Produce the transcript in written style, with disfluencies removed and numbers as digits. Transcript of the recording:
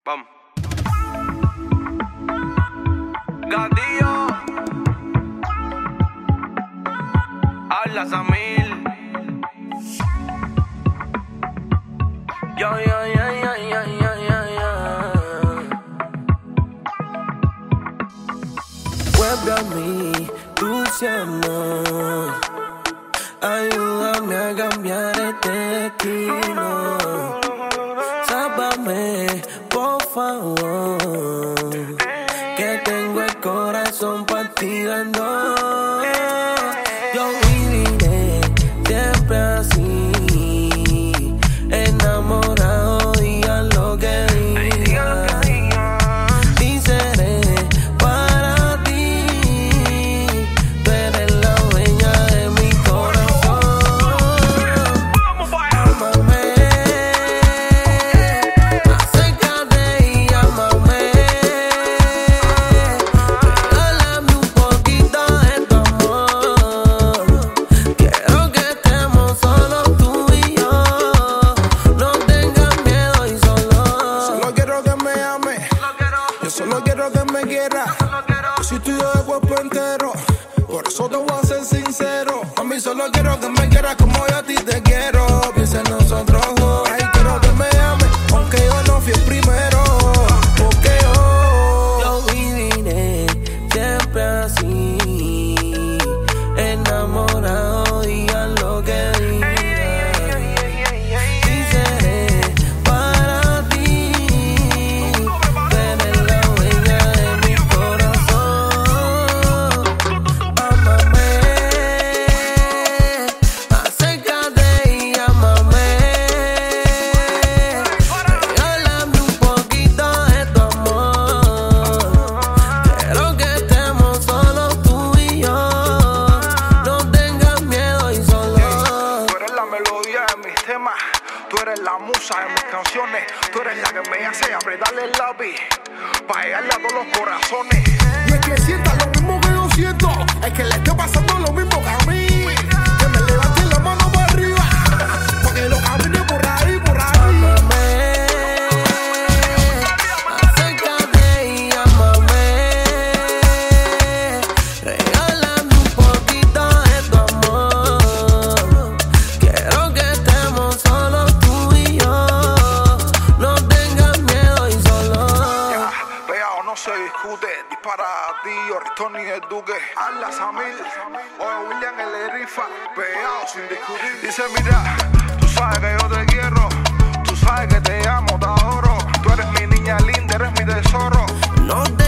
Vamos. Gatillo. Habla Samil. Yo. Vuelve a mí, dulce amor. Ayúdame a cambiar este destino. Sálvame, por favor, que tengo el corazón partido en dos. Yo viviré siempre así, enamorado, digan lo que digan. Y seré para ti, tú eres la dueña de mi corazón. Ámame, acércate y ámame. Regálame un poquito de tu amor. Quiero que estemos solos tú y yo. No tengas miedo y Solo quiero que me ame. Yo solo quiero que me quiera. Yo soy tuyo de cuerpo entero. Por eso te voy a ser sincero. A mí solo quiero que me quieras como yo a ti te quiero. Piensa en nosotros dos. Ay, quiero que me ame, aunque yo no fui el primero. Porque yo viviré siempre así, enamorado, digan lo que digan. Y seré para ti, tú eres la dueña de mi corazón. Ámame, acércate y ámame. Regálame un poquito de tu amor. Quiero que estemos solos tú y yo. No tengas miedo y solo. tú eres la melodía de mis temas. Tú eres la musa de mis canciones. Tú eres la que me hace apretarle el lápiz para llegarle a todos los corazones. Y es que sienta lo mismo que yo siento. Es que le esté pasando lo mismo que a mí. Que me levante la mano para arriba, para que lo camine por ahí, por ahí. Ámame, acércate y ámame. Regálame un poquito de tu amor. Quiero que estemos solos tú y yo. No tengas miedo y solo. Pegado no se discute. Dispara a ti, Tony el Duque. Habla Samil, o William el Rifa. Pegado sin discutir. Dice mira, tú sabes que yo te quiero. Tú sabes que te amo, te adoro. Tú eres mi niña linda, eres mi tesoro. No